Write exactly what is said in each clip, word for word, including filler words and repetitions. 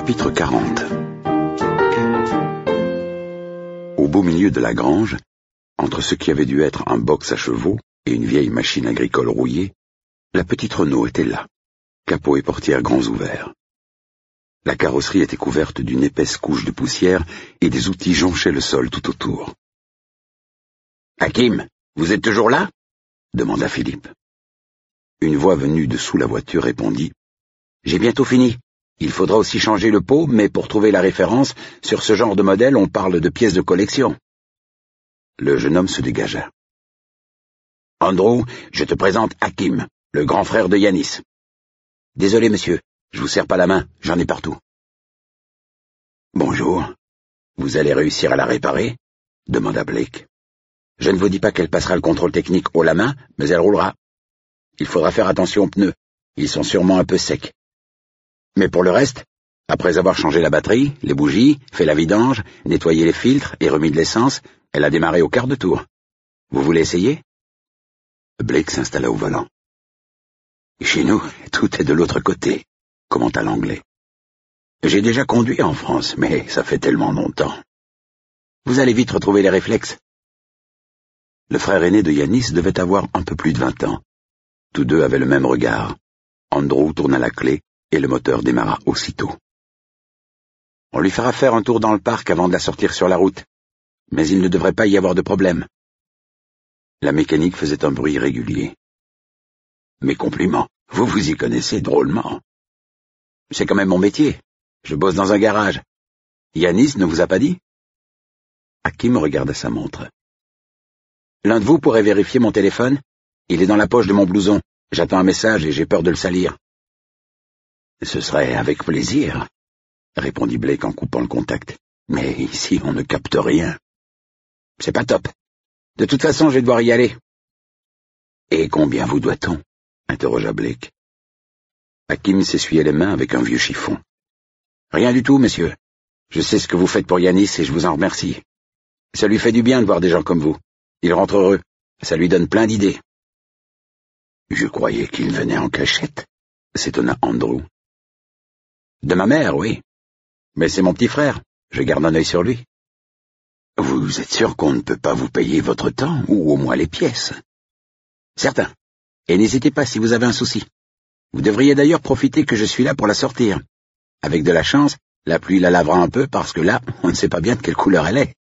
Chapitre quarante. Au beau milieu de la grange, entre ce qui avait dû être un box à chevaux et une vieille machine agricole rouillée, la petite Renault était là, capot et portière grands ouverts. La carrosserie était couverte d'une épaisse couche de poussière et des outils jonchaient le sol tout autour. « Hakim, vous êtes toujours là ?» demanda Philippe. Une voix venue de sous la voiture répondit « J'ai bientôt fini. Il faudra aussi changer le pot, mais pour trouver la référence, sur ce genre de modèle, on parle de pièces de collection. » Le jeune homme se dégagea. « Andrew, je te présente Hakim, le grand frère de Yanis. »« Désolé, monsieur, je vous serre pas la main, j'en ai partout. »« Bonjour. Vous allez réussir à la réparer ?» demanda Blake. « Je ne vous dis pas qu'elle passera le contrôle technique haut la main, mais elle roulera. Il faudra faire attention aux pneus, ils sont sûrement un peu secs. Mais pour le reste, après avoir changé la batterie, les bougies, fait la vidange, nettoyé les filtres et remis de l'essence, elle a démarré au quart de tour. Vous voulez essayer ?» Blake s'installa au volant. « Chez nous, tout est de l'autre côté », commenta l'anglais. « J'ai déjà conduit en France, mais ça fait tellement longtemps. Vous allez vite retrouver les réflexes. » Le frère aîné de Yanis devait avoir un peu plus de vingt ans. Tous deux avaient le même regard. Andrew tourna la clé et le moteur démarra aussitôt. « On lui fera faire un tour dans le parc avant de la sortir sur la route, mais il ne devrait pas y avoir de problème. » La mécanique faisait un bruit régulier. « Mes compliments, vous vous y connaissez drôlement. »« C'est quand même mon métier. Je bosse dans un garage. Yanis ne vous a pas dit ?» Hakim regarda sa montre. « L'un de vous pourrait vérifier mon téléphone? Il est dans la poche de mon blouson. J'attends un message et j'ai peur de le salir. »« Ce serait avec plaisir, » répondit Blake en coupant le contact. « Mais ici, on ne capte rien. »« C'est pas top. De toute façon, je vais devoir y aller. »« Et combien vous doit-on » interrogea Blake. Hakim s'essuyait les mains avec un vieux chiffon. « Rien du tout, monsieur. Je sais ce que vous faites pour Yanis et je vous en remercie. Ça lui fait du bien de voir des gens comme vous. Il rentre heureux. Ça lui donne plein d'idées. » « Je croyais qu'il venait en cachette, » s'étonna Andrew. « De ma mère, oui. Mais c'est mon petit frère. Je garde un œil sur lui. »« Vous êtes sûr qu'on ne peut pas vous payer votre temps, ou au moins les pièces ?»« Certain. Et n'hésitez pas si vous avez un souci. Vous devriez d'ailleurs profiter que je suis là pour la sortir. Avec de la chance, la pluie la lavera un peu parce que là, on ne sait pas bien de quelle couleur elle est. »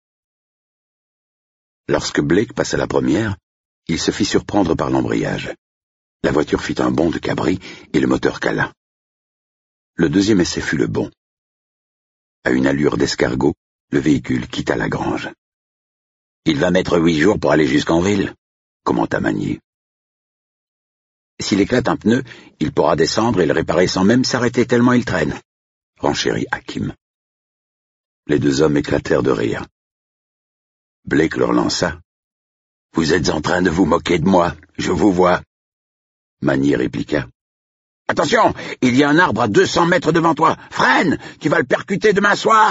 Lorsque Blake passa la première, il se fit surprendre par l'embrayage. La voiture fit un bond de cabri et le moteur cala. Le deuxième essai fut le bon. À une allure d'escargot, le véhicule quitta la grange. « Il va mettre huit jours pour aller jusqu'en ville, » commenta Magnier. « S'il éclate un pneu, il pourra descendre et le réparer sans même s'arrêter tellement il traîne, » renchérit Hakim. Les deux hommes éclatèrent de rire. Blake leur lança. « Vous êtes en train de vous moquer de moi, je vous vois. » Magnier répliqua. « Attention, il y a un arbre à deux cents mètres devant toi. Freine, tu vas le percuter demain soir. »